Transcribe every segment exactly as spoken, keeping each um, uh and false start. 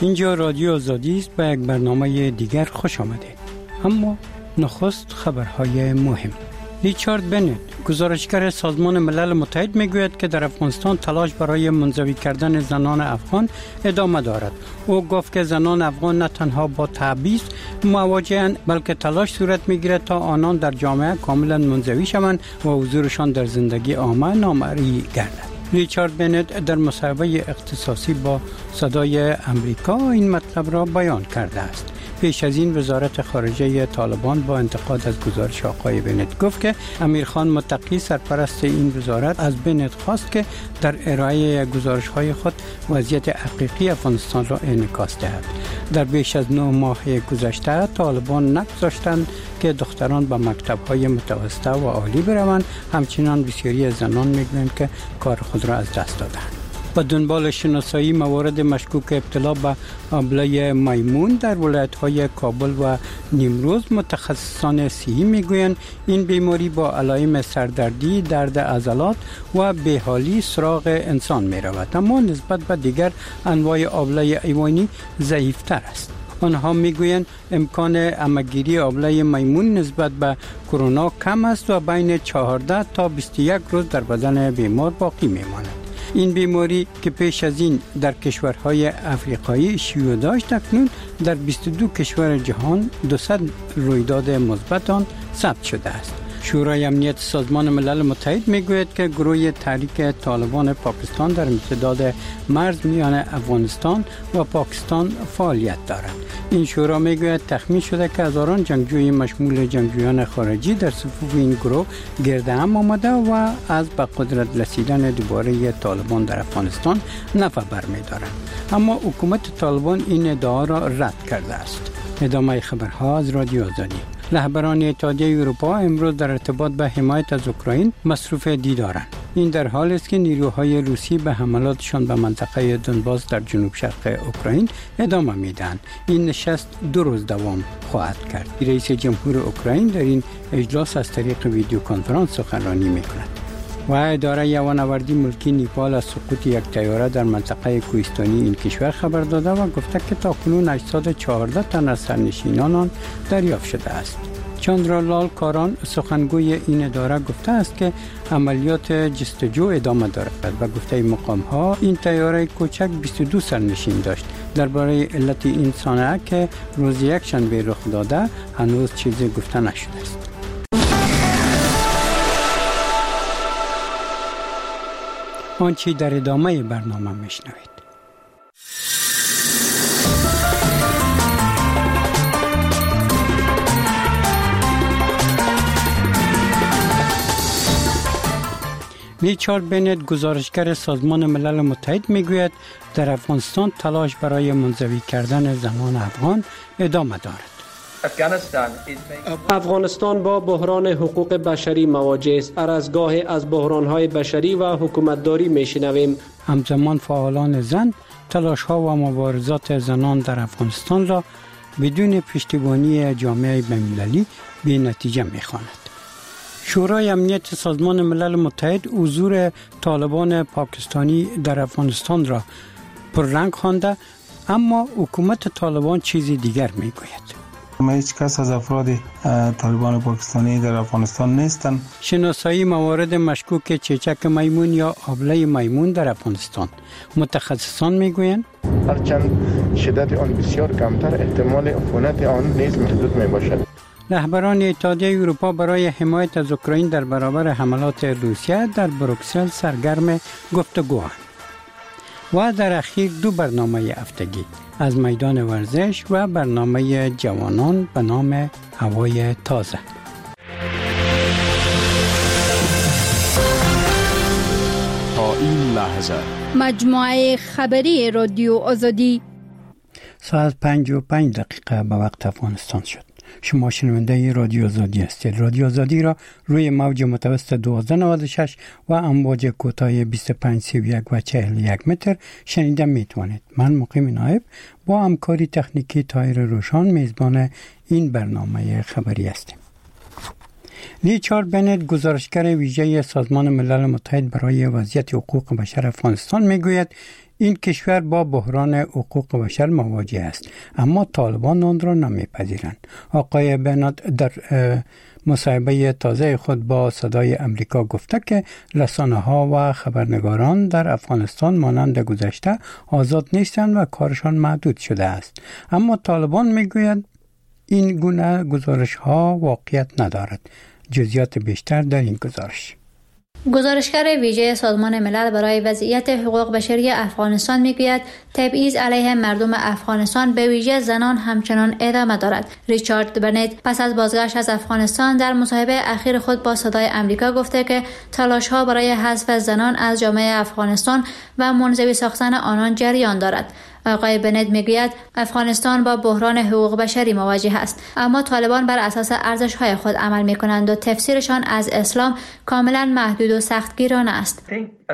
اینجا رادیو آزادی است. به یک برنامه دیگر خوش آمدید. اما نخست خبرهای مهم. ریچارد بنت، گزارشگر سازمان ملل متحد، میگوید که در افغانستان تلاش برای منزوی کردن زنان افغان ادامه دارد. او گفت که زنان افغان نه تنها با تبعیض مواجه‌اند، بلکه تلاش صورت میگیرد تا آنان در جامعه کاملا منزوی شوند و حضورشان در زندگی عامه نامرئی گردد. ریچارد بنت در مصاحبه اختصاصی با صدای امریکا این مطلب را بیان کرده است. پیش از این وزارت خارجه طالبان با انتقاد از گزارش آقای بنت گفت که امیرخان متقی، سرپرست این وزارت، از بنت خواست که در ارائه گزارش‌های خود وضعیت حقیقی افغانستان را انعکاس دهد. در بیش از نه ماه گذشته طالبان نگذاشتند که دختران به مکتب‌های متوسطه و عالی بروند. همچنان بسیاری از زنان می‌گویند که کار خود را از دست دادند. با دنبال شناسایی موارد مشکوک ابتلا به آبله میمون در ولایت‌های کابل و نیمروز، متخصصان صحی میگویند این بیماری با علائم سردردی، درد عضلات و بیحالی سراغ انسان می‌رود، اما نسبت به دیگر انواع آبله ایوانی ضعیف‌تر است. آنها میگویند امکان عمه‌گیری آبله میمون نسبت به کرونا کم است و بین چهارده تا بیست و یک روز در بدن بیمار باقی میماند. این بیماری که پیش از این در کشورهای افریقایی شیوع داشت، اکنون در بیست و دو کشور جهان دویست رویداد مثبت آن ثبت شده است. شورای امنیت سازمان ملل متحد میگوید که گروه تحریک طالبان پاکستان در امتداد مرز میان افغانستان و پاکستان فعالیت دارد. این شورا میگوید تخمین شده که هزاران جنگجوی مشمول جنگجویان خارجی در صفوف این گروه گرد هم آمده و از به قدرت رسیدن دوباره طالبان در افغانستان نفع برمی‌دارند. اما حکومت طالبان این ادعا را رد کرده است. ادامه خبرها از رادیو آزادی. رهبران اتحادیه اروپا امروز در ارتباط به حمایت از اوکراین مصروف دیدارند. این در حالی است که نیروهای روسی به حملاتشان به منطقه دونباس در جنوب شرق اوکراین ادامه میدهند. این نشست دو روز دوام خواهد کرد. رئیس جمهور اوکراین در این اجلاس از طریق ویدیو کنفرانس سخنرانی میکند. و اداره یوانوردی ملکی نیپال از سقوط یک طیاره در منطقه کوهستانی این کشور خبر داده و گفته که تاکنون هشتصد و چهارده تن از سرنشینان آن دریافت شده است. چندرالال کاران، سخنگوی این اداره، گفته است که عملیات جستجو ادامه دارد و گفته مقام ها این طیاره کوچک بیست و دو سرنشین داشت. درباره علت این صنعت که روز یک شنبه رخ داده هنوز چیزی گفته نشده است. آنچه در ادامه برنامه میشنوید. ریچارد بنت، گزارشگر سازمان ملل متحد، میگوید در افغانستان تلاش برای منزوی کردن زنان افغان ادامه دارد. افغانستان با بحران حقوق بشری مواجه است. هر از گاهی از بحران‌های بشری و حکومتداری میشنویم. همزمان فعالان زن تلاش‌ها و مبارزات زنان در افغانستان را بدون پشتیبانی جامعه بین‌المللی بی نتیجه می‌خواند. شورای امنیت سازمان ملل متحد حضور طالبان پاکستانی در افغانستان را پررنگ خوانده، اما حکومت طالبان چیزی دیگر میگوید. هیچ کس از افراد طالبان پاکستانی در افغانستان نیستند. شناسایی موارد مشکوک چیچک میمون یا آبله میمون در افغانستان، متخصصان میگویند هرچند شدت آن بسیار کمتر، احتمال عفونت آن نیز محدود می باشد. رهبران اتحادیه اروپا برای حمایت از اوکراین در برابر حملات روسیه در بروکسل سرگرم گفتگواند. و در اخیر دو برنامه هفتگی از میدان ورزش و برنامه جوانان به نام هوای تازه. تا این لحظه مجموعه خبری رادیو آزادی. ساعت پنج و پنج دقیقه به وقت افغانستان شد. شما شنونده رادیو آزادی هستید. رادیو آزادی را روی موج متوسط دوازده نود و شش و امواج کوتاه بیست و پنج سی و یک و چهل و یک متر شنیده میتوانید. من مقیم نایب با همکاری تکنیکی طاهر روشان میزبان این برنامه خبری هستیم. ریچارد بنت گزارشگر ویژه سازمان ملل متحد برای وضعیت حقوق بشر افغانستان میگوید این کشور با بحران حقوق بشر مواجه است، اما طالبان آن را نمیپذیرند. آقای بنت در مصاحبه تازه خود با صدای امریکا گفته که رسانه‌ها و خبرنگاران در افغانستان مانند گذشته آزاد نیستند و کارشان محدود شده است. اما طالبان میگویند این گونه گزارش‌ها واقعیت ندارد. جزئیات بیشتر در این گزارش. گزارشگر ویژه سازمان ملل برای وضعیت حقوق بشری افغانستان میگوید تبعیض علیه مردم افغانستان به ویژه زنان همچنان ادامه دارد. ریچارد بنت پس از بازگشت از افغانستان در مصاحبه اخیر خود با صدای امریکا گفته که تلاش‌ها برای حذف زنان از جامعه افغانستان و منزوی ساختن آنان جریان دارد. آقای بنت میگوید افغانستان با بحران حقوق بشری مواجه است، اما طالبان بر اساس ارزش‌های خود عمل می‌کنند و تفسیرشان از اسلام کاملا محدود و سختگیرانه است.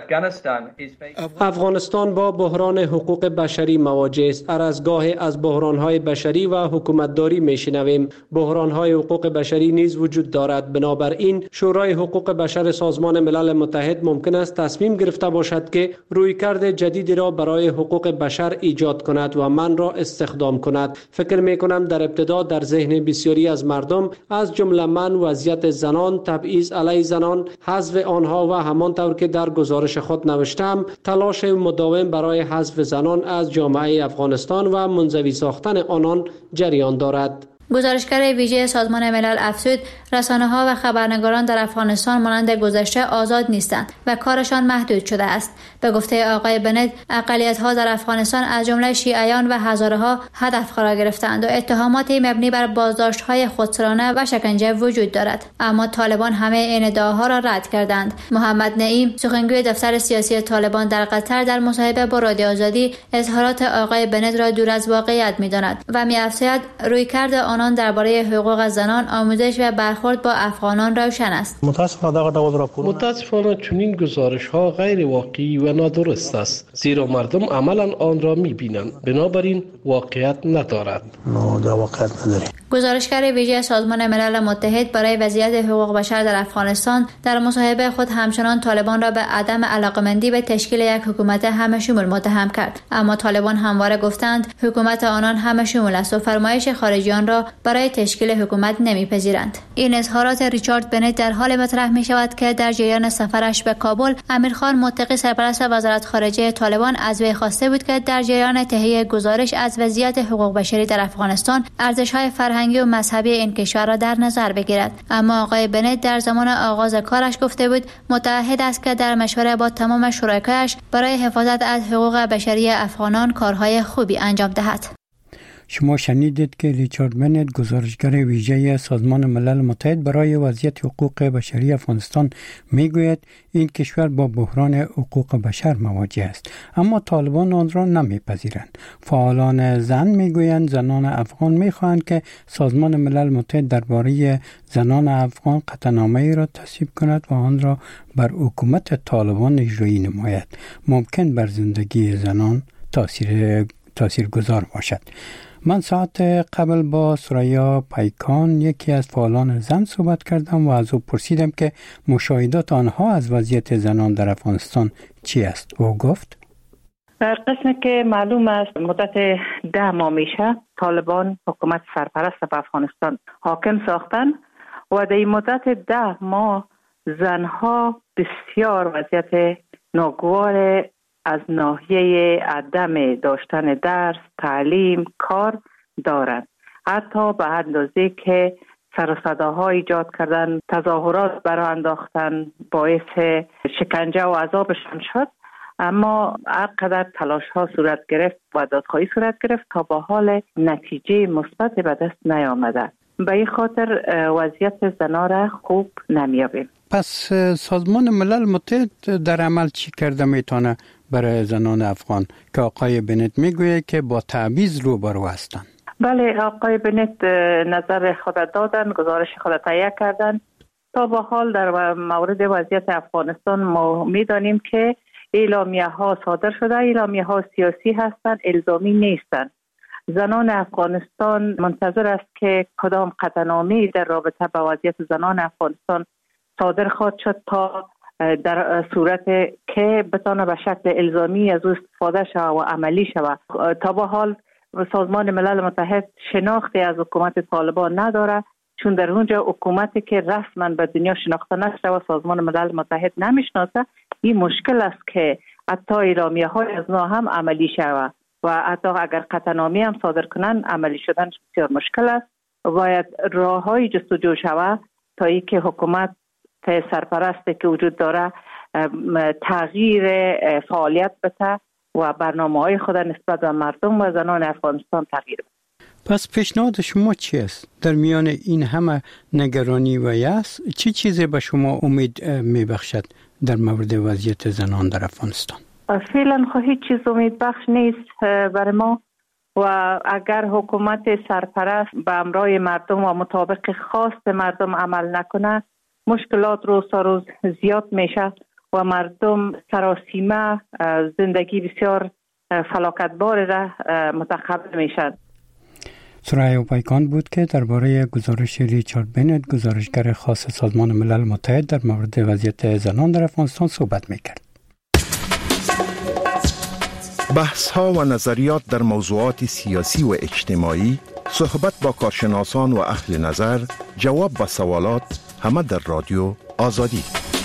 افغانستان با بحران حقوق بشری مواجه است. هر از گاهی از بحران‌های بشری و حکومتداری می‌شنویم. بحران‌های حقوق بشری نیز وجود دارد. بنابراین شورای حقوق بشر سازمان ملل متحد ممکن است تصمیم گرفته باشد که رویکرد جدیدی را برای حقوق بشر ایجاد کند و من را استخدام کند. فکر می کنم در ابتدا در ذهن بسیاری از مردم از جمله من وضعیت زنان، تبعیض علیه زنان، حذف آنها و همانطور که در گزارش خود نوشتم تلاش مداوم برای حذف زنان از جامعه افغانستان و منزوی ساختن آنان جریان دارد. گزارشگر ویژه سازمان ملل افزود رسانه‌ها و خبرنگاران در افغانستان مانند گذشته آزاد نیستند و کارشان محدود شده است. به گفته آقای بنت اقلیت‌ها در افغانستان از جمله شیعیان و هزاره‌ها هدف قرار گرفتند و اتهامات مبنی بر بازداشت‌های خودسرانه و شکنجه وجود دارد، اما طالبان همه این ادعاها را رد کردند. محمد نعیم سخنگوی دفتر سیاسی طالبان در قطر در مصاحبه با رادیو آزادی اظهارات آقای بنت را دور از واقعیت می‌داند و می‌افزاید رویکرد آنان درباره حقوق زنان، آموزش و برخورد با افغانان روشن است. متاسفانه چنین گزارش‌ها غیر واقعی و نادرست است، زیرا مردم عملاً آن را می‌بینند، بنابراین واقعیت ندارد. نه در واقعیت نداره. گزارشگر ویژه سازمان ملل متحد برای وضعیت حقوق بشر در افغانستان در مصاحبه خود همچنان طالبان را به عدم علاقمندی به تشکیل یک حکومت همه شمول متهم کرد، اما طالبان همواره گفتند حکومت آنان همه شمول است و فرمایش خارجیان را برای تشکیل حکومت نمیپذیرند. این اظهارات ریچارد بنت در حال مطرح می شود که در جریان سفرش به کابل امیرخان متقی سرپرست وزارت خارجه طالبان از وی خواسته بود که در جریان تهیه گزارش از وضعیت حقوق بشری در افغانستان ارزش‌های فرهنگی و مذهبی این کشور را در نظر بگیرد، اما آقای بنت در زمان آغاز کارش گفته بود متعهد است که در مشوره با تمام شرکایش برای حفاظت از حقوق بشری افغانان کارهای خوبی انجام دهد. شما شنیدید که ریچارد بنت گزارشگر ویژه سازمان ملل متحد برای وضعیت حقوق بشری افغانستان میگوید این کشور با بحران حقوق بشر مواجه است، اما طالبان آن را نمیپذیرند. فعالان زن میگویند زنان افغان میخواهند که سازمان ملل متحد درباره زنان افغان قطعنامه‌ای را تصویب کند و آن را بر حکومت طالبان اجرایی نماید. ممکن بر زندگی زنان تاثیر تاثیرگذار باشد. من ساعت قبل با سریا پیکان یکی از فعالان زن صحبت کردم و از او پرسیدم که مشاهدات آنها از وضعیت زنان در افغانستان چی است. او گفت در قسمی که معلوم است مدت ده ماه میشه طالبان حکومت سرپرست به افغانستان حاکم ساختن و در این مدت ده ماه زنها بسیار وضعیت ناگوار از ناحیه عدم داشتن درس، تعلیم، کار دارند. حتی به اندازه که سر و صداها ایجاد کردن، تظاهرات برای انداختن، باعث شکنجه و عذابشان شد. اما هر قدر تلاش ها صورت گرفت و دادخواهی صورت گرفت تا با حال نتیجه مثبت به دست نیامده. به این خاطر وضعیت زنان را خوب نمیابیم. پس سازمان ملل متحد در عمل چی کرده میتونه برای زنان افغان که آقای بنت میگویه که با تبعیض روبرو هستند؟ بله، آقای بنت نظر خود دادن، گزارش خود تهیه کردن. تا به حال در مورد وضعیت افغانستان ما میدانیم که اعلامیه ها صادر شده، اعلامیه ها سیاسی هستند، الزامی نیستند. زنان افغانستان منتظر است که کدام قطعنامه‌ای در رابطه با وضعیت زنان افغانستان صادر خواهد شد تا در صورت که بتانه به شکل الزامی از او استفاده شود و عملی شود. تا به حال سازمان ملل متحد شناختی از حکومت طالبان نداره، چون در اونجا حکومتی که رسما به دنیا شناخته نشده و سازمان ملل متحد نمیشناسه، این مشکل است که حتی اعلامیه های از نو هم عملی شود و حتی اگر قطعنامه هم صادر کنن عملی شدن بسیار مشکل است. باید راه های جستجو شود تا اینکه حکومت سرپرستی که وجود داره تغییر فعالیت بده و برنامه های خود نسبت به مردم و زنان افغانستان تغییر بده. پس پیشنهاد شما چی است؟ در میان این همه نگرانی و یأس چی چیزی به شما امید میبخشد در مورد وضعیت زنان در افغانستان؟ فعلا خب هیچ چیز امید بخش نیست برای ما و اگر حکومت سرپرست به امرای مردم و مطابق خواست مردم عمل نکنه، مشکلات روز تا روز زیاد میشه و مردم سراسیمه زندگی بسیار فلاکتبار را متقبل میشن. سرای اوپایکان بود که درباره گزارش ریچارد بنت، گزارشگر خاص سازمان ملل متحد در مورد وضعیت زنان در افغانستان صحبت میکرد. بحث ها و نظریات در موضوعات سیاسی و اجتماعی، صحبت با کارشناسان و اهل نظر، جواب به سوالات، همه در رادیو آزادی.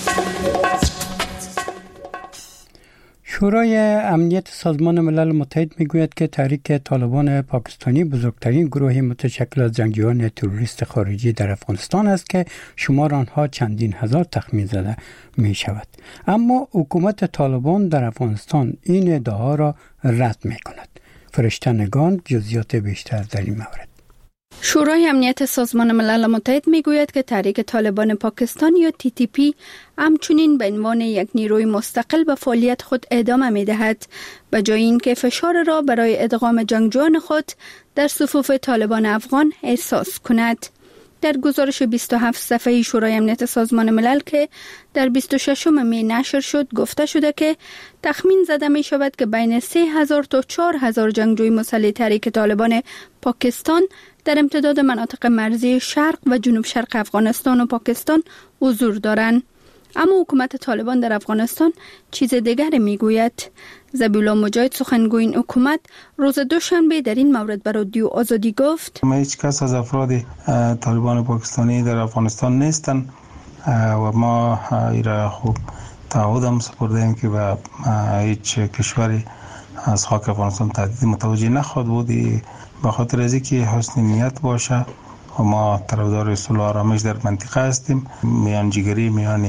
شورای امنیت سازمان ملل متحد میگوید که تحریک طالبان پاکستانی بزرگترین گروه متشکل از جنگجویان تروریست خارجی در افغانستان است که شمار آنها چندین هزار تخمین زده می شود. اما حکومت طالبان در افغانستان این ادعا را رد می کند. فرشته نگان جزئیات بیشتر در این مورد. شورای امنیت سازمان ملل متحد میگوید که تحریک طالبان پاکستان یا تی تی پی همچنین به عنوان یک نیروی مستقل به فعالیت خود ادامه می‌دهد، به جای اینکه فشار را برای ادغام جنگجویان خود در صفوف طالبان افغان احساس کند. در گزارش بیست و هفت صفحه‌ای شورای امنیت سازمان ملل که در بیست و ششم می نشر شد گفته شده که تخمین زده می شود که بین سه هزار تا چهار هزار جنگجوی مسلح تحریک طالبان پاکستان در امتداد مناطق مرزی شرق و جنوب شرق افغانستان و پاکستان حضور دارند. اما حکومت طالبان در افغانستان چیز دیگری میگوید. ذبیحالله مجاهد سخنگوی این حکومت روز دوشنبه در این مورد به رادیو آزادی گفت: ما هیچ کس از افراد طالبان پاکستانی در افغانستان نیستند و ما ایرا خوب تعهد هم سپردیم که به هیچ کشوری از خاک افغانستان تهدید متوجه نخواهد بودی، به خاطر از اینکه حسن نیت باشه و ما طرفدار صلح و آرامش در منطقه هستیم. میانجیگری میان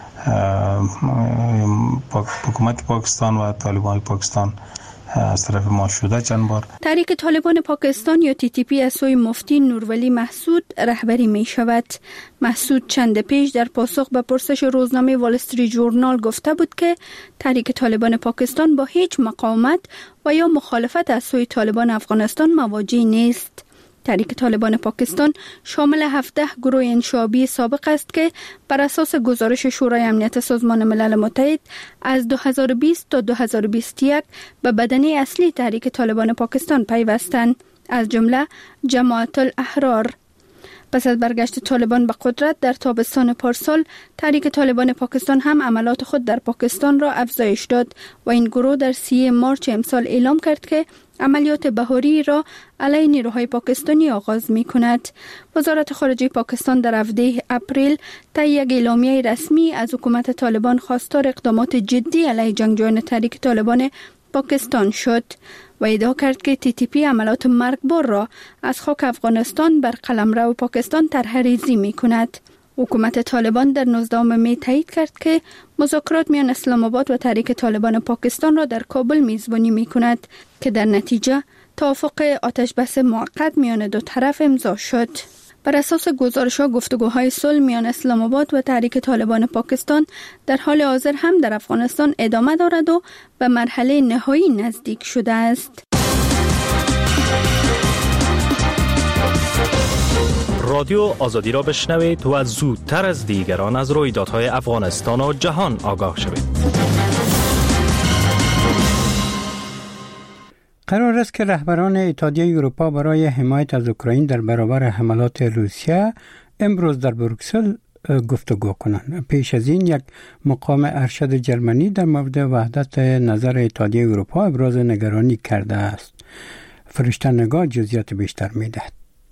حکومت پاکستان و طالبان پاکستان از طرف ما شده چند بار. تحریک طالبان پاکستان یا تی تی پی از سوی مفتی نورولی محسود رهبری می شود. محسود چند پیش در پاسخ به پرسش روزنامه وال استریت ژورنال گفته بود که تحریک طالبان پاکستان با هیچ مقاومت و یا مخالفت از سوی طالبان افغانستان مواجه نیست. تحریک طالبان پاکستان شامل هفده گروه انشابی سابق است که بر اساس گزارش شورای امنیت سازمان ملل متحد از دو هزار و بیست تا دو هزار و بیست و یک به بدنه اصلی تحریک طالبان پاکستان پیوستند، از جمله جماعت الاحرار. پس از برگشت طالبان به قدرت در تابستان پارسال، تحریک طالبان پاکستان هم عملات خود در پاکستان را افزایش داد و این گروه در سی مارچ امسال اعلام کرد که عملیات بهاری را علیه نیروهای پاکستانی آغاز می کند. وزارت خارجه پاکستان در هفده اپریل طی یک اعلامیه رسمی از حکومت طالبان خواستار اقدامات جدی علیه جنگجویان تحریک طالبان پاکستان شد و ادعا کرد که تی تی پی عملات مرگبار را از خاک افغانستان بر قلمرو پاکستان طرح‌ریزی می کند. حکومت طالبان در نوزدهم می تایید کرد که مذاکرات میان اسلام آباد و تحریک طالبان پاکستان را در کابل میزبانی می کند که در نتیجه توافق آتش بس موقت میان دو طرف امضا شد. بر اساس گزارش‌ها گفتگوهای صلح میان اسلام آباد و تحریک طالبان پاکستان در حال حاضر هم در افغانستان ادامه دارد و به مرحله نهایی نزدیک شده است. رادیو آزادی را بشنوید و زودتر از دیگران از رویدادهای افغانستان و جهان آگاه شوید. قرار است که رهبران اتحادیه اروپا برای حمایت از اوکراین در برابر حملات روسیه امروز در بروکسل گفتگو کنند. پیش از این یک مقام ارشد جرمنی در مورد وحدت نظر اتحادیه اروپا ابراز نگرانی کرده است. فرشته نگاه جزئیات بیشتر می‌دهد.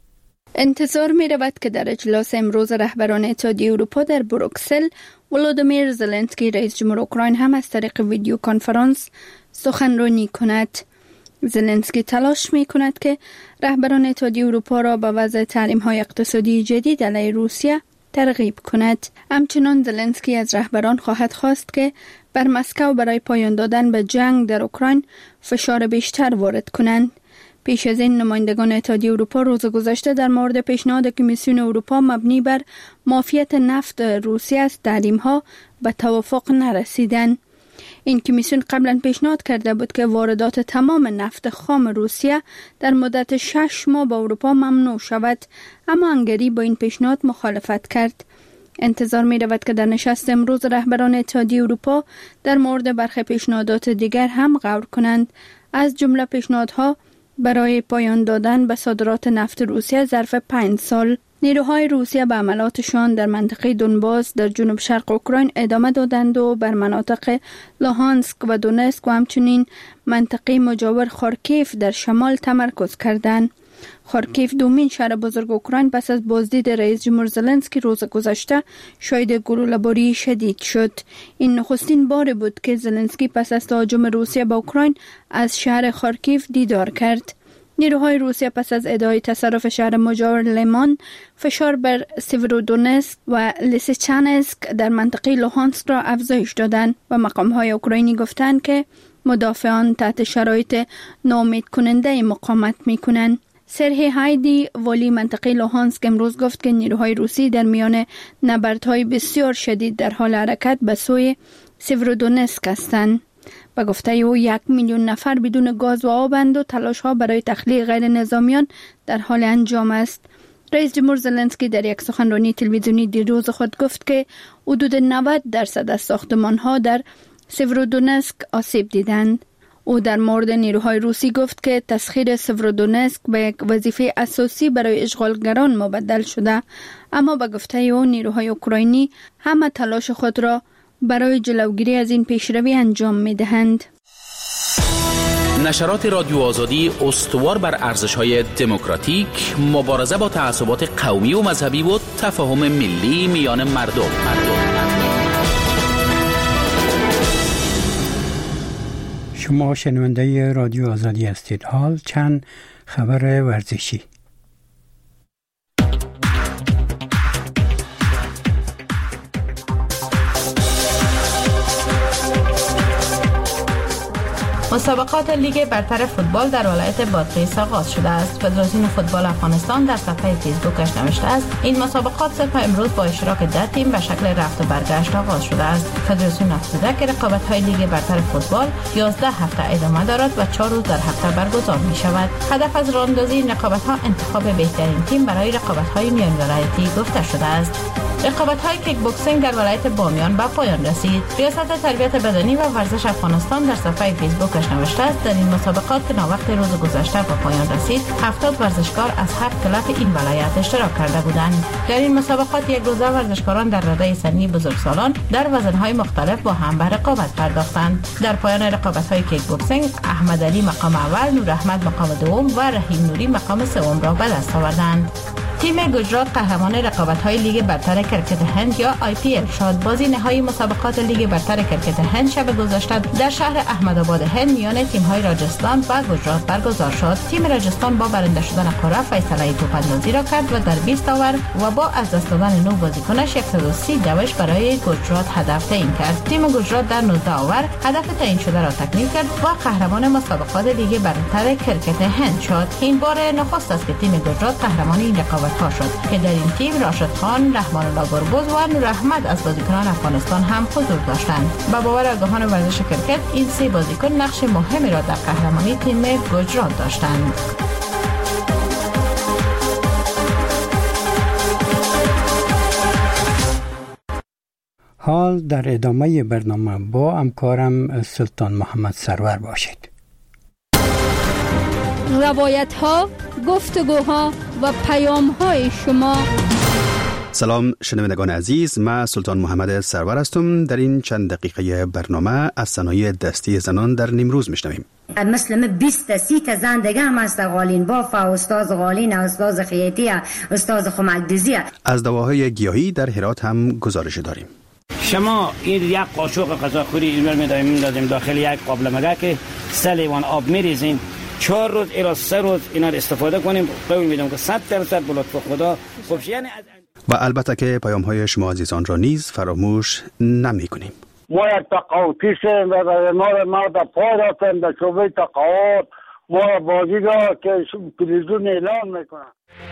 انتظار می رود که در اجلاس امروز رهبران اتحادیه اروپا در بروکسل ولودیمیر زلنسکی رئیس جمهور اوکراین هم از طریق ویدیو کنفرانس سخنرانی کند. زلنسکی تلاش می کند که رهبران اتحادیه اروپا را به وضع تحریم‌های اقتصادی جدید علیه روسیه ترغیب کند. همچنان زلنسکی از رهبران خواهد خواست که بر مسکو برای پایان دادن به جنگ در اوکراین فشار بیشتر وارد کنند. پیش از این نمایندگان اتحادیه اروپا روز گذشته در مورد پیشنهاد کمیسیون اروپا مبنی بر معافیت نفت روسیه از تحریم‌ها به توافق نرسیدند. این کمیسیون قبلا پیشنهاد کرده بود که واردات تمام نفت خام روسیه در مدت شش ماه به اروپا ممنوع شود، اما هنگری با این پیشنهاد مخالفت کرد. انتظار می رود که در نشست امروز رهبران اتحادیه اروپا در مورد برخی پیشنهادات دیگر هم غور کنند، از جمله پیشنهادها برای پایان دادن به صادرات نفت روسیه ظرف پنج سال. نیروهای روسیه به عملاتشان در منطقه دونباس در جنوب شرق اوکراین ادامه دادند و بر مناطق لوهانسک و دونسک و همچنین منطقه مجاور خارکیف در شمال تمرکز کردند. خارکیف دومین شهر بزرگ اوکراین پس از بازدید رئیس جمهور زلنسکی روز گذشته شاهد گلوله‌باری شدید شد. این نخستین بار بود که زلنسکی پس از تهاجم روسیه به اوکراین از شهر خارکیف دیدار کرد. نیروهای روسیه پس از ادعای تصرف شهر مجاور لیمان فشار بر سیورودونسک و لیسیچانسک در منطقه لوهانسک را افزایش دادند و مقام‌های اوکراینی گفتند که مدافعان تحت شرایط ناامید کننده مقاومت می‌کنند. سرهی هایدی والی منطقه لوهانسک امروز گفت که نیروهای روسی در میان نبردهای بسیار شدید در حال حرکت به سوی سیورودونسک هستند. به گفته او یک میلیون نفر بدون گاز و آبند و تلاش ها برای تخلیه غیر نظامیان در حال انجام است. رئیس جمهور زلنسکی در یک سخنرانی تلویزیونی دیروز خود گفت که حدود نود درصد از ساختمان ها در سیورودونسک آسیب دیدند. او در مورد نیروهای روسی گفت که تسخیر سیورودونسک به یک وظیفه اساسی برای اشغالگران مبدل شده، اما به گفته او نیروهای اوکراینی همه تلاش خود را برای جلوگیری از این پیشروی انجام می دهند. نشرات رادیو آزادی استوار بر ارزش‌های دموکراتیک، مبارزه با تعصبات قومی و مذهبی و تفاهم ملی میان مردم. مردم. شما شنونده رادیو آزادی هستید. حال چند خبر ورزشی. مسابقات لیگ برتر فوتبال در ولایت بادغیس آغاز شده است. فدراسیون فوتبال افغانستان در صفحه فیسبوکش نوشته است این مسابقات صرف امروز با اشتراک ده تیم به شکل رفت و برگشت آغاز شده است. فدراسیون افزوده که رقابت‌های لیگ برتر فوتبال یازده هفته ادامه دارد و چهار روز در هفته برگزار می شود. هدف از راهاندازی این رقابت‌ها انتخاب بهترین تیم برای رقابت‌های میان ولایتی گفته شده است. رقابت‌های کیک بوکسینگ در ولایت بامیان به پایان رسید. ریاست تربیت بدنی و ورزش افغانستان در صفحه فیسبوکش نوشته است در این مسابقات که ناوقت روز گذشته به پایان رسید هفتاد ورزشکار از هفت کلاب این ولایت اشتراک کرده بودند. در این مسابقات یک روزه ورزشکاران در رده سنی بزرگسالان در وزن‌های مختلف با هم به رقابت پرداختند. در پایان رقابت‌های کیک بوکسینگ احمد علی مقام اول، نور احمد مقام دوم و رحیم نوری مقام سوم را به دست آوردند. تیم گجرات قهرمان رقابت‌های لیگ برتر کرکت هند یا آی پی ال شد. بازی نهایی مسابقات لیگ برتر کرکت هند شب گذشته در شهر احمدآباد هند میان تیم‌های راجستان و گجرات برگزار شد. تیم راجستان با برنده شدن قرعه فیصله توپ‌اندازی را کرد و در بیست اوور و با از دست دادن نه بازیکنش صد و سی دوش برای گجرات هدف تعیین کرد. تیم گجرات در نوزده اوور هدف تعیین شده را تکمیل کرد و قهرمان مسابقات لیگ برتر کرکت هند شد. این بار نخست است که تیم گجرات قهرمان این رقابت ها شد که در این تیم راشد خان، رحمان الله گربز و نور احمد از بازیکنان افغانستان هم حضور داشتند. به باور آگاهان ورزش کرکت این سه بازیکن نقش مهمی را در قهرمانی تیم گجرات داشتند. حال در ادامه برنامه با همکارم سلطان محمد سرور باشید. روایت ها، گفتگوها و پیام های شما. سلام شنوندگان عزیز، من سلطان محمد سرور هستم. در این چند دقیقه برنامه از صنایع دستی زنان در نیمروز میشنویم. مثل بیست سی تا زن دیگه هم هست، غالین باف، استاد غالین، استاد خیاطی، استاد خمکدوزی. از دواهای گیاهی در هرات هم گزارش داریم. شما این یک قاشق غذاخوری اینور می‌داریم می‌دادیم داخل یک قابل مگه که سه لیوان آب می‌ریزیم، چهار روز الی سه روز اینا رو استفاده کنیم. قول میدم که صد درصد به لطف خدا خوب یعنی. و البته که پیام‌های شما عزیزان را نیز فراموش نمی‌کنیم. ما یک تقاوتی شدیم و ما را ما در پای رفتن در شعبه تقاوت ما را بازی را که تلویزیون اعلان میکنن.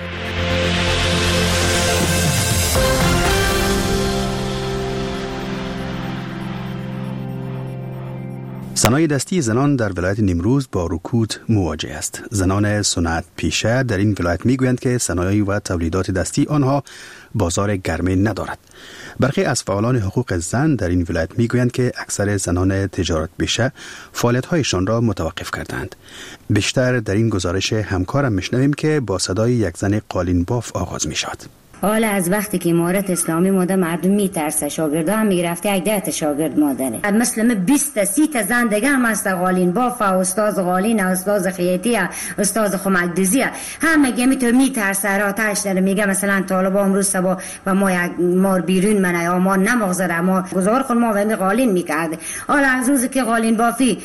صنایع دستی زنان در ولایت نیمروز با رکود مواجه است. زنان صنعت پیشه در این ولایت میگویند که صنایع و تولیدات دستی آنها بازار گرمی ندارد. برخی از فعالان حقوق زن در این ولایت میگویند که اکثر زنان تجارت پیشه فعالیت‌هایشان را متوقف کردند. بیشتر در این گزارش همکارم میشنویم که با صدای یک زن قالین باف آغاز میشد. حالا از وقتی که امارت اسلامی ماده مردم میترسه، شاگردا هم میگرفته یک ده تا شاگرد مادره. مثل بیست سی تا زن دیگه هم هست، غالین باف، استاد غالین، استاد خیاطی، استاد خمکدوزی. همه میگه میتو میترسه، راتش داره میگه مثلا طالبان امروز صبح و ما یک مار بیرون منه یا ما نمغزره، ما گزار خود ما وند غالین میکرده. حالا از روزی که غالین بافی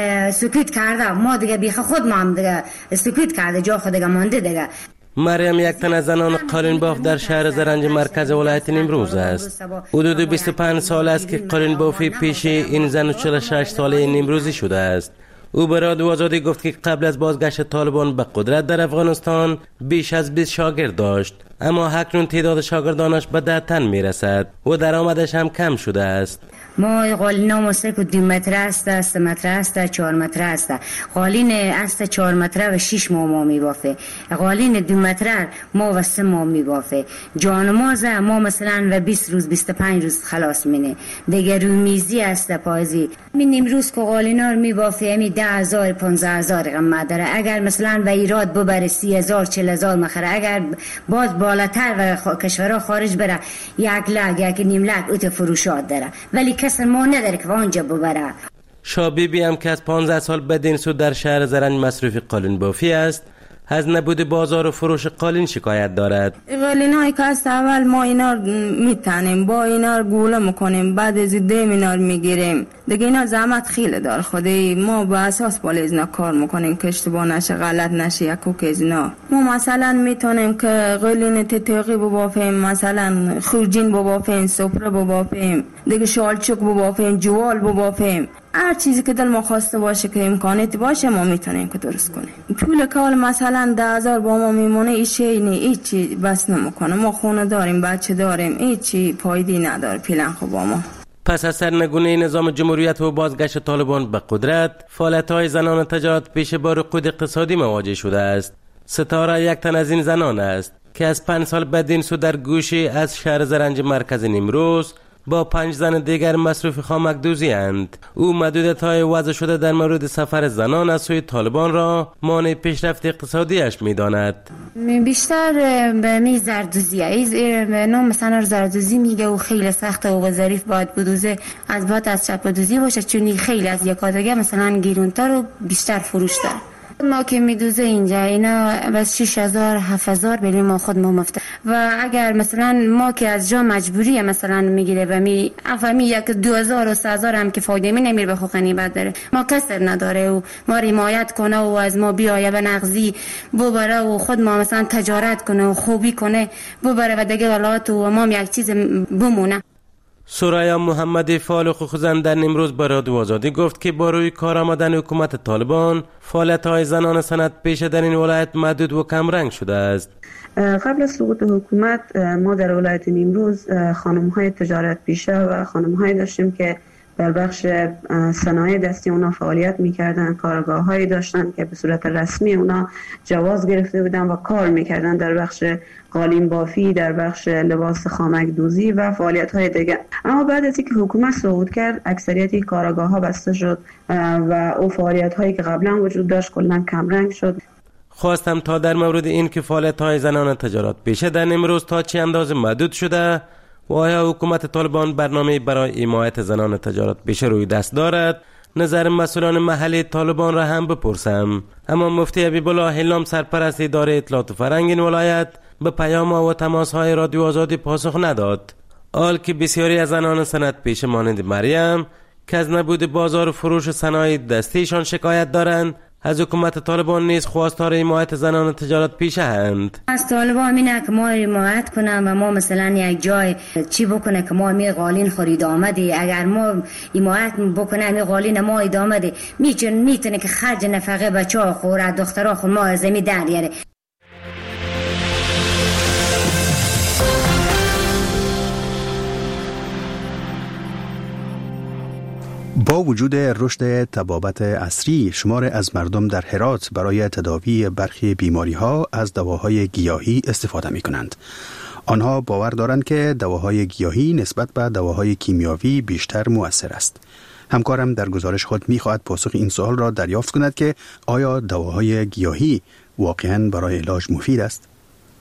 سکوت کرده، ما دیگه بیخ خود ما هم دیگه سکوت کرده، جا خود دیگه مانده دیگه. مریم یک تن از زنان قالین باف در شهر زرنج مرکز ولایت نیمروز است. حدود بیست و پنج سال است که قالین بافی پیش این زن چهل و شش ساله نیمروزی شده است. او به رادیو آزادی گفت که قبل از بازگشت طالبان به قدرت در افغانستان بیش از بیست شاگرد داشت، اما اکنون تعداد شاگردانش به ده تن میرسد و درآمدش هم کم شده است. ما قالین ها مصرف دو متر است، سه متر است، چهار متر است. قالین است چهار متر و شش ماه ما میبافه. قالین دو متر ما و سه ماه میبافه. جانماز ما مثلا و بیست روز بیست و پنج روز خلاص مینه. دیگه رومیزی است پایزی. من امروز که قالین ها رو میبافه همی ده هزار پانزده هزار رقم داره. اگر مثلا و ایراد ببره سی هزار چهل هزار مخره. اگر باز بالاتر و کشورها خارج بره یک لک یک نیم لک اوت فروشات داره، ولی کس ما نداره که آنجا ببره. شابیبی هم که از پانزده سال بدین سود در شهر زرنج مصروف قالین بافی است، از نبود بازار و فروش قالین شکایت دارد. قالین هایی که از اول ما اینا میتنیم، با اینا گوله میکنیم، بعد از دیم اینا میگیریم دیگه. اینا زحمت خیلی دار خودی، ما با اساس بالا اینا کار میکنیم که اشتباه نشه، غلط نشه یکو که اینا. ما مثلا میتونیم که قالین تتقی ببافیم، مثلا خورجین ببافیم، سفره ببافیم، دیگه شالچوک ببافیم، جوال ببافیم. هر چیزی که دل ما خواسته باشه که امکانیت باشه ما میتونیم که درست کنیم. پول کال مثلا ده هزار با ما میمونه، ایچی نه ایچی بس نمیکنه. ما خونه داریم، بچه داریم، ایچی پایدی نداره پیلن خوب با ما. پس از سرنگونی نظام جمهوریت و بازگشت طالبان به قدرت، فعالیت‌های زنان تجارت پیشه با رکود اقتصادی مواجه شده است. ستاره یک تن از این زنان است که از پنج سال بدین سو در گوشی از شهر زرنج مرکز نیمروز با پنج زن دیگر مصروف خامکدوزی اند. او محدودیت‌های وضع شده در مورد سفر زنان از سوی طالبان را مانع پیشرفت اقتصادیش می‌داند. بیشتر به می زردوزیه ای نام مثلا زردوزی میگه و خیلی سخته و ظریف باید بدوزه، از باید از چپ بدوزی باشه، چون خیلی از یکا دیگه مثلا گیرونتر و بیشتر فروش داره. ما که میدوزه اینجا اینا بس شش هزار هفت هزار بریم ما خود ما مفته، و اگر مثلا ما که از جا مجبوریه مثلا میگیره و می افهمی یک دو هزار و سه هزار هم که فایده می نمیره به خو غنیمت داره، ما کسر نداره و ما حمایت کنه و از ما بیایه به نغزی ببره و خود ما مثلا تجارت کنه و خوبی کنه ببره و دیگه ولات و ما یک چیز بمونه. سرایا محمدی فعال حقوق زن در نیمروز با رادیو آزادی گفت که با روی کار آمدن حکومت طالبان فعالیت‌های زنان صنعت پیشه در این ولایت محدود و کم رنگ شده است. قبل از سقوط حکومت ما در ولایت نیمروز خانم‌های تجارت پیشه و خانم‌هایی داشتیم که در بخش صنایع دستی اونا فعالیت می‌کردن، کارگاه‌هایی داشتن که به صورت رسمی اونا جواز گرفته بودن و کار می‌کردن در بخش قالین بافی، در بخش لباس خامک دوزی و فعالیت‌های دیگه. اما بعد از اینکه حکومت سقوط کرد اکثریت کارگاه‌ها بسته شد و او فعالیت‌هایی که قبلا وجود داشت کلاً کم رنگ شد. خواستم تا در مورد این که فعالیت‌های زنان تجارت پیشه در نیمروز تا چه اندازه محدود شده و آیا حکومت طالبان برنامه برای حمایت زنان تجارت پیشه روی دست دارد، نظر مسئولان محلی طالبان را هم بپرسم. اما مفتی حبیبالله هلام سرپرست اداره اطلاعات و فرهنگ این ولایت به پیام و تماس‌های رادیو آزادی پاسخ نداد. حال که بسیاری از زنان صنعت پیشه مانند مریم که از نبود بازار فروش صنایع دستیشان شکایت دارند، از حکومت طالبان نیز خواستار حمایت زنان تجارت پیشه هستند. از طالبان می‌نه که ما حمایت کنم و ما مثلا یک جای چی بکنه که ما می قالین خرید آمده، اگر ما حمایت بکنه می قالین ما ادامه ده میتونه میتونه که خرج نفقه بچه‌ها خوره دخترها خود ما از می در بیاره. با وجود رشد طبابت عصری، شمار از مردم در هرات برای تداوی برخی بیماری‌ها از دواهای گیاهی استفاده می‌کنند. آنها باور دارند که دواهای گیاهی نسبت به دواهای کیمیاوی بیشتر مؤثر است. همکارم در گزارش خود می‌خواهد پاسخ این سوال را دریافت کند که آیا دواهای گیاهی واقعاً برای علاج مفید است؟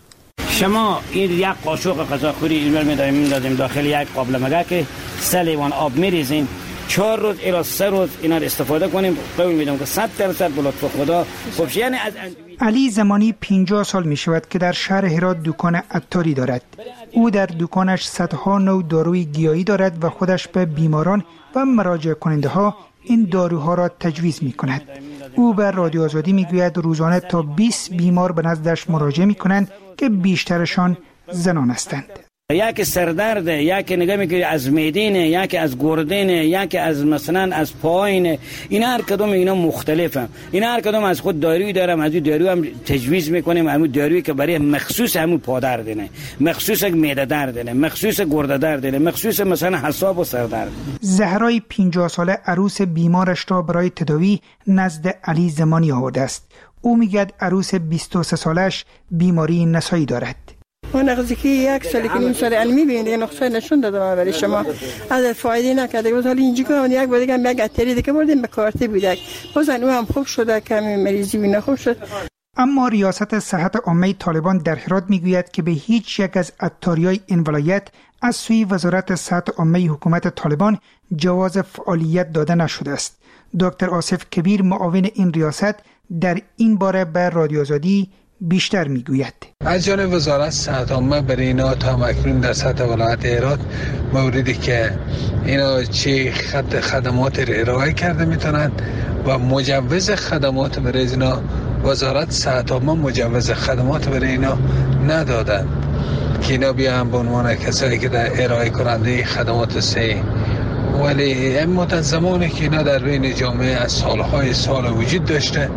شما این یک قاشق غذاخوری اینور می‌دادیم داخل یک قابلمه که سه لیوان آب می‌ریزین، چهار روز الی سه روز اینا استفاده کنیم. قول میدم که صد درصد به لطف خدا خوب. یعنی از علی زمانی پنجاه سال می شود که در شهر هرات دکان عطاری دارد. او در دکانش صدها نوع داروی گیاهی دارد و خودش به بیماران و مراجع کننده ها این داروها را تجویز می کند. او به رادیو آزادی می گوید روزانه تا بیست بیمار به نزدش مراجعه می کنند که بیشترشان زنان هستند. یکی سردرد، یکی نگاه میکنی از میدینه، یکی از گردنه، یکی از مثلا از پایینه. این هر کدوم اینا مختلفه. این هر کدوم از خود دارویی دارم، از دارو هم تجویز میکنیم، همون دارویی که برای مخصوص همون پادردنه، مخصوص معده دردنه، مخصوص گرده دردنه، مخصوص مثلا حساب و سردرد. زهرای پنجاه ساله عروس بیمارش را برای تداوی نزد علی زمانی آورده است. او میگه عروس بیست و سه سالش بیماری نسایی دارد. اون نزدیکی یک سالی که نیم سال علمی بینده نقصه نشون دادم برای شما از فایده نکرده. باز حالا اینجا که یک بار دیگه هم یک اتری دیگه بردیم به کارتی بودک، باز اون هم خوب شده، کمی مریضی و خوب شد. اما ریاست صحت عامه طالبان در هرات میگوید که به هیچ یک از عطاریای این ولایت از سوی وزارت صحت عامه حکومت طالبان جواز فعالیت داده نشده است. دکتر آصف کبیر معاون این ریاست در این باره به رادیو آزادی بیشتر میگوید. از جانب وزارت صحت عامه برای اینا تا مکنون در سطح ولایت هرات موردی که اینا چه خط خدمات را ارائه کرده میتونند و مجوز خدمات برای اینا وزارت صحت عامه مجوز خدمات برای اینا ندادند که اینا بیان به عنوان کسایی که در ارائه کننده خدمات سه. ولی این مدت زمانی که اینا در بین جامعه از سالهای سال وجود داشته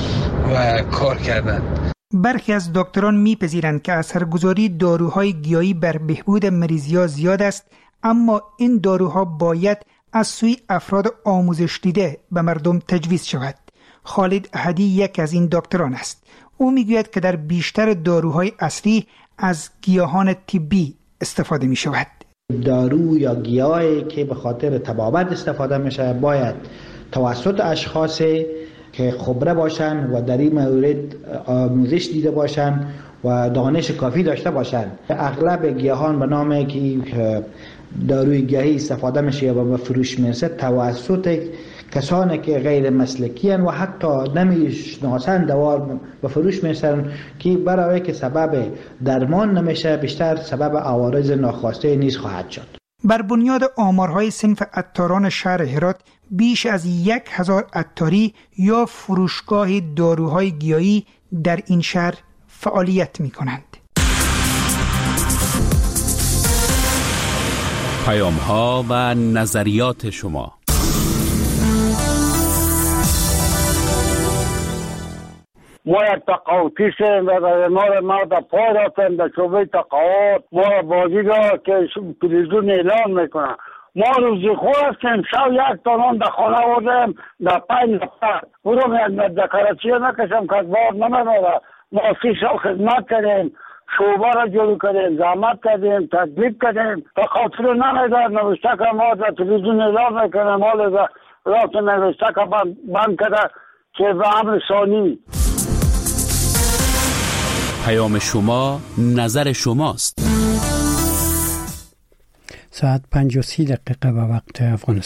و کار کردند. برخی از دکتران میپذیرند که اثرگذاری داروهای گیاهی بر بهبود مریضی‌ها زیاد است، اما این داروها باید از سوی افراد آموزش دیده به مردم تجویز شود. خالد احدی یک از این دکتران است. او میگوید که در بیشتر داروهای اصلی از گیاهان طبی استفاده می شود. دارو یا گیاهی که به خاطر طبابت استفاده میشه باید توسط اشخاص که خبره باشن و در این مورد آموزش دیده باشن و دانش کافی داشته باشن. اغلب گیاهان به نام که داروی گیاهی استفاده میشه و به فروش میرسه توسط کسانی که غیر مسلکی هستند و حتی نمیشناسند دوا به فروش میرسن که برای که سبب درمان نمیشه بیشتر سبب عوارض ناخواسته نیز خواهد شد. بر بنیاد آمارهای صنف عطاران شهر هرات بیش از یک هزار عطاری یا فروشگاه داروهای گیاهی در این شهر فعالیت می کنند. پیام ها و نظریات شما. ما یک تقاوتی سیم و ما را ما را پای رفتن در شعبه تقاوت ما را بازیگاه که تلویزیون اعلان میکنن. ما روزی خور هستیم شب یک تانان در خانه آوردیم در پنج نفر برام یک دکارچی نکشم که بار نمیداره. ما سی سال خدمت کردیم، شعبه را جلو کردیم، زحمت کردیم، تکلیف کردیم، تقاوتی رو نمیدار. نوشته که ما در تلویزیون اعلان میکنیم حال رفت نوشته که بند کرده که به امر ثانی. پیام شما نظر شماست. ساعت پنج و سی دقیقه به وقت افغانستان.